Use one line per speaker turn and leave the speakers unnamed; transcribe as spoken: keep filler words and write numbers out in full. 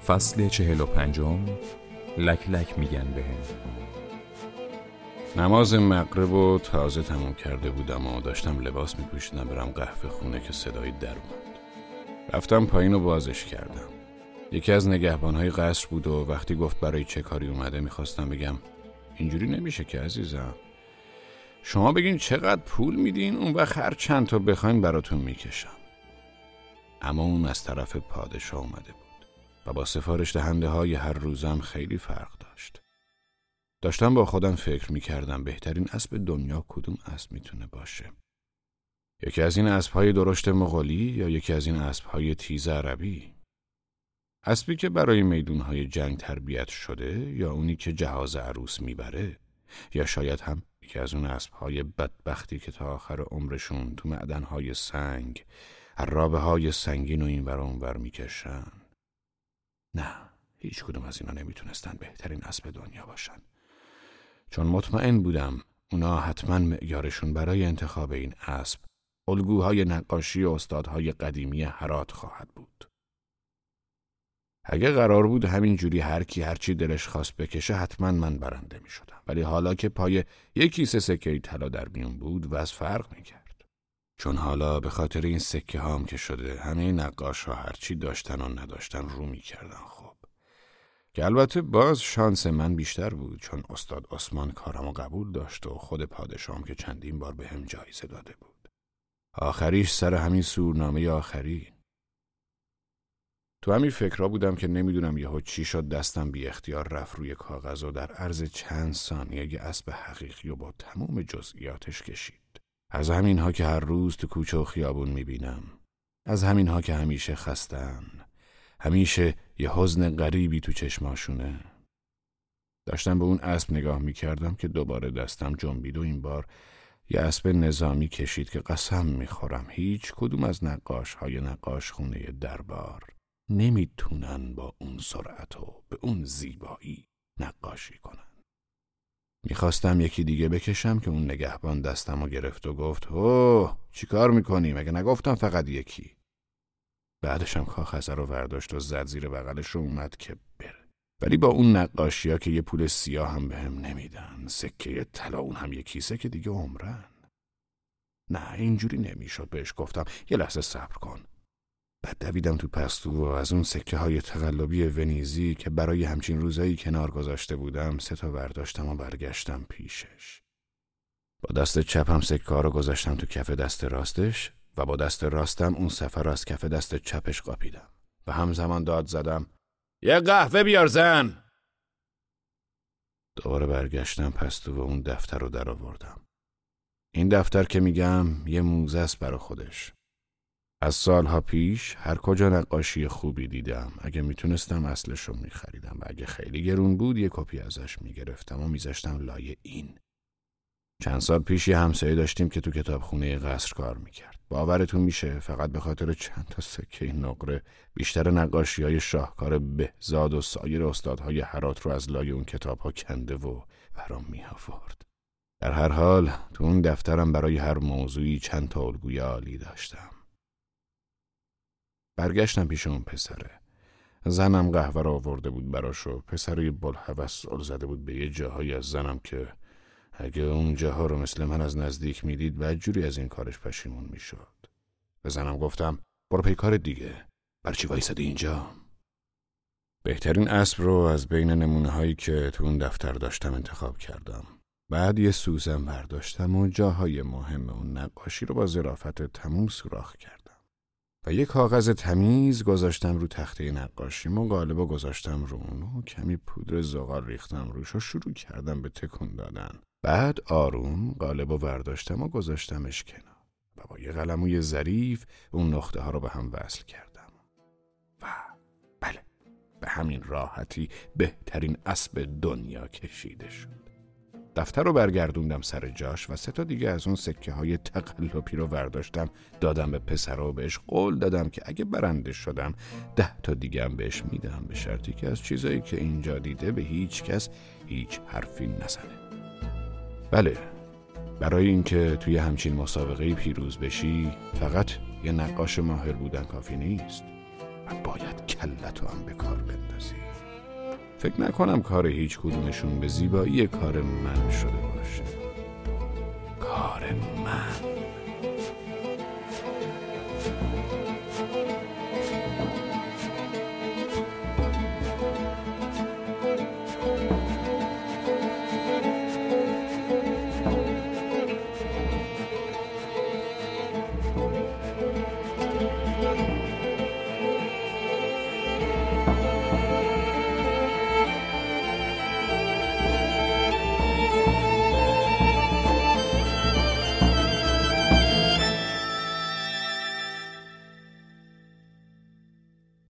فصل چهل و پنجم. لک لک میگن بهم.
نماز مغرب رو تازه تموم کرده بودم و داشتم لباس میپوشیدم برم قهوه خونه که صدای در اومد. رفتم پایین و بازش کردم. یکی از نگهبانهای قصر بود و وقتی گفت برای چه کاری اومده میخواستم بگم اینجوری نمیشه که عزیزم، شما بگین چقدر پول میدین اون وقت هر چند تا بخواین براتون میکشم. اما اون از طرف پادشاه اومده بود و با سفارش دهنده های هر روزم خیلی فرق داشت. داشتم با خودم فکر میکردم بهترین اسب دنیا کدوم اسب میتونه باشه. یکی از این اسبهای درشت مغولی یا یکی از این اسبهای تیز عربی؟ اسبی که برای میدونهای جنگ تربیت شده یا اونی که جهاز عروس میبره؟ یا شاید هم یکی از اون اسبهای بدبختی که تا آخر عمرشون تو معدنهای سنگ عرابه های سنگین و این ور اون ور میکشن؟ نه، هیچ کدوم از اینا نمیتونستن بهترین اسب دنیا باشن. چون مطمئن بودم اونا حتما معیارشون برای انتخاب این اسب الگوهای نقاشی و استادهای قدیمی هرات خواهد بود. اگه قرار بود همین جوری هر کی هر چی دلش خواست بکشه حتما من برنده می شدم. ولی حالا که پای یک کیسه سکه طلا در میون بود وضع فرق می کرد. چون حالا به خاطر این سکه هام که شده همه نقاش ها هر چی داشتن و نداشتن رو می کردن. خب که البته باز شانس من بیشتر بود چون استاد عثمان کارمو قبول داشت و خود پادشاهم که چندین بار به هم جایزه داده بود. آخریش سر همین سورنامه آخری. تو همین فکرها بودم که نمیدونم یهو چی شد دستم بی اختیار رفت روی کاغذ و در عرض چند ثانیه یه اسب حقیقی و با تمام جزئیاتش کشید. از همینها که هر روز تو کوچه و خیابون میبینم. از همینها که همیشه خستن. همیشه یه حزن غریبی تو چشماشونه. داشتم به اون اسب نگاه میکردم که دوباره دستم جنبید و این بار یه اسب نظامی کشید که قسم میخورم هیچ کدوم از نقاش های نقاش خونه دربار نمیتونن با اون سرعت و به اون زیبایی نقاشی کنن. میخواستم یکی دیگه بکشم که اون نگهبان دستمو گرفت و گفت اوه چی کار میکنی؟ مگه نگفتم فقط یکی؟ بعدشم کاغذ رو برداشت و زد زیر بغلش رو اومد که بره. ولی با اون نقاشی ها که یه پول سیاه هم به هم نمیدن، سکه طلا اون هم یه کیسه که دیگه عمرن. نه اینجوری نمیشد. بهش گفتم یه لحظه صبر کن. بعد دویدم تو پستو و از اون سکه های تقلبی ونیزی که برای همچین روزایی کنار گذاشته بودم سه تا برداشتم و برگشتم پیشش. با دست چپم سکه ها رو گذاشتم تو کف دست راستش و با دست راستم اون سفر از کف دست چپش قاپیدم و همزمان داد زدم یه قهوه بیار زن. دوباره برگشتم پستو و اون دفتر رو در آوردم. این دفتر که میگم یه موزه است برا خودش. از سالها پیش هر کجا نقاشی خوبی دیدم اگه میتونستم اصلش رو میخریدم و اگه خیلی گرون بود یه کپی ازش میگرفتم و میذاشتم لای این. چند سال پیش یه همسایه داشتیم که تو کتابخونه قصر کار میکرد. باورتون میشه فقط به خاطر چند تا سکه نقره بیشتر نقاشی های شاهکار بهزاد و سایر استادهای هرات رو از لای اون کتاب ها کنده و برام میآورد. در هر حال تو اون دفترم برای هر موضوعی چند تا الگوی عالی داشتم. برگشتم پیش اون پسره. زنم قهوه رو آورده بود براش و پسره بلحوث سل زده بود به یه جاهایی از زنم که اگه اون جاها رو مثل من از نزدیک میدید بدجوری از این کارش پشیمون میشد. به زنم گفتم برو پی کار دیگه. برای چی وایسادی اینجا؟ بهترین اسب رو از بین نمونه هایی که تو اون دفتر داشتم انتخاب کردم. بعد یه سوزن برداشتم و جاهای مهم اون نقاشی رو با ظرافت تموم سوراخ کردم. و یک کاغذ تمیز گذاشتم رو تخته نقاشیم و قالبو گذاشتم رو اون و کمی پودر زغال ریختم روش و شروع کردم به تکون دادن. بعد آروم قالبو برداشتم و گذاشتمش کنار و با یه قلموی ظریف اون نقطه ها رو به هم وصل کردم. و بله، به همین راحتی بهترین اسب دنیا کشیده شد. دفتر رو برگردوندم سر جاش و سه تا دیگه از اون سکه های تقلبی رو برداشتم دادم به پسر و بهش قول دادم که اگه برنده شدم ده تا دیگه هم بهش میدم به شرطی که از چیزایی که اینجا دیده به هیچ کس هیچ حرفی نزنه. بله، برای اینکه توی همچین مسابقه پیروز بشی فقط یه نقاش ماهر بودن کافی نیست و باید کلتو هم به کار بندازی. فکر نکنم کار هیچ کدومشون به زیبایی کار من شده باشه. کار من